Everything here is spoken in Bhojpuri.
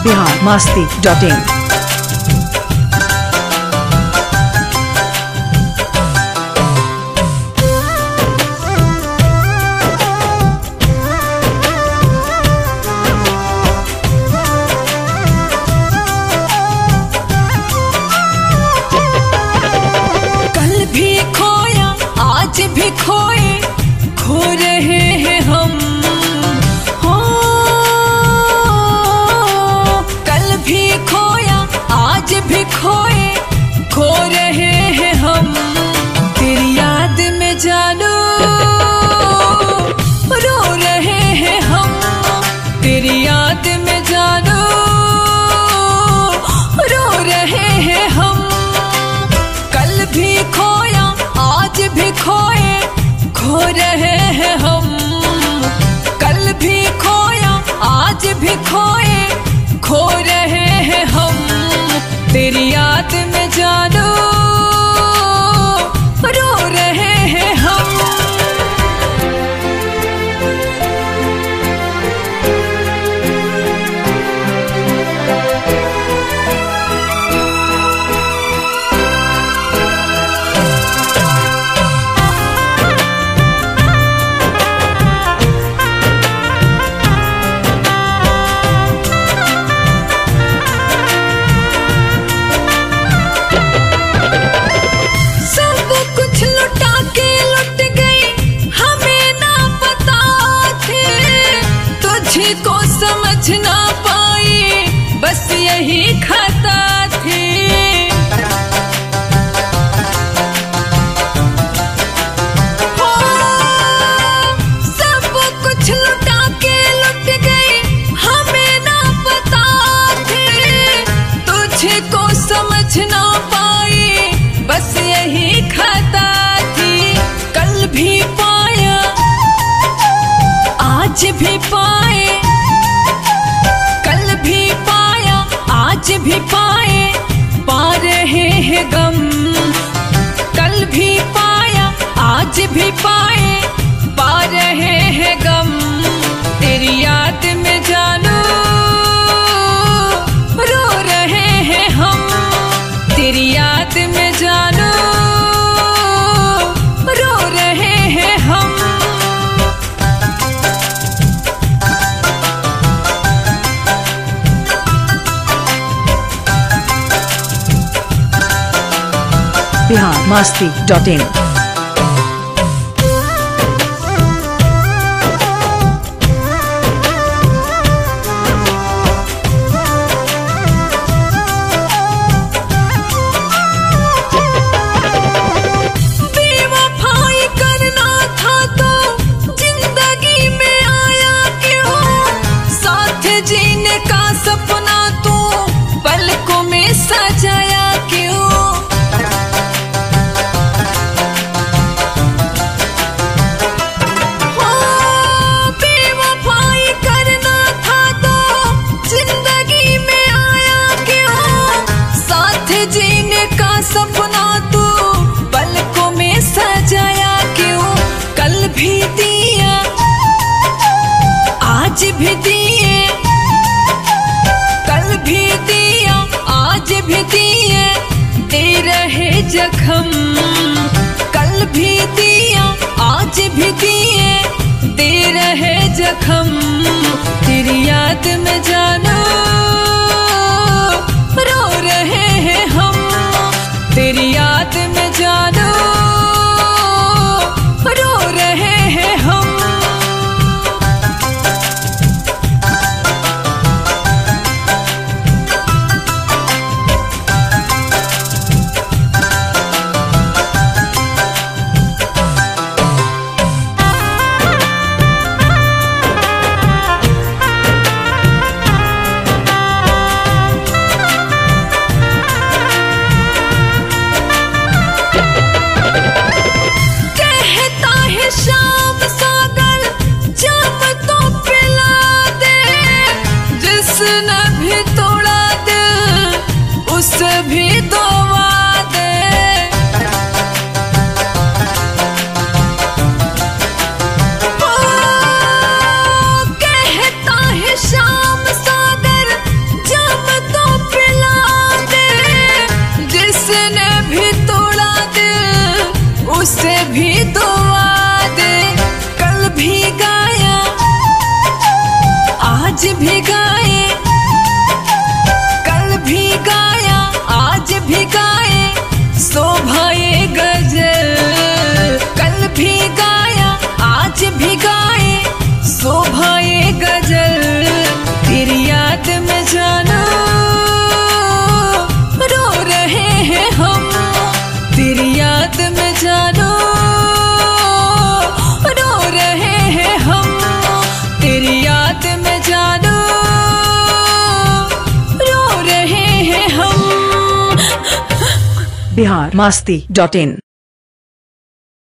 biharmasti.in। भी खोए खो रहे हैं हम हो, कल भी खोया आज भी खोए खो रहे हैं हम। तेरी याद में जानू रो रहे हैं हम, तेरी याद में जानू रो रहे हैं हम। कल भी खोया आज भी खोए खो रहे हैं हम, कल भी खोया आज भी खोए खो रहे हैं हम। तेरी याद में जानू रो रहे हैं हम। को समझ ना पाए बस यही खता थी, हो सब कुछ लुटा के लुट गई हमें ना पता थे। तुझे को समझ ना पाए बस यही खता थी। कल भी पाया आज भी पाए, कल भी पाया आज भी पाए पा रहे हैं गम। कल भी पाया आज भी पाए पा रहे हैं गम। तेरी याद में जानू रो रहे हैं हम, तेरी याद में जानू रो रहे हैं हम। biharmasti.in। बेवफाई करना था तो जिंदगी में आया क्यों, साथ जीने का सपना तो पलकों में सजाया क्यों। जीने का सपना तू पलकों में सजाया क्यों। कल भी दिया आज भी दिए, कल भी दिया आज भी दिए दे रहे जख्म। कल भी दिया आज भी दिए दे रहे जख्म। तेरी याद में जानू रो रहे हैं हम, तेरी याद में जानू रो रहे हैं हम। biharmasti.in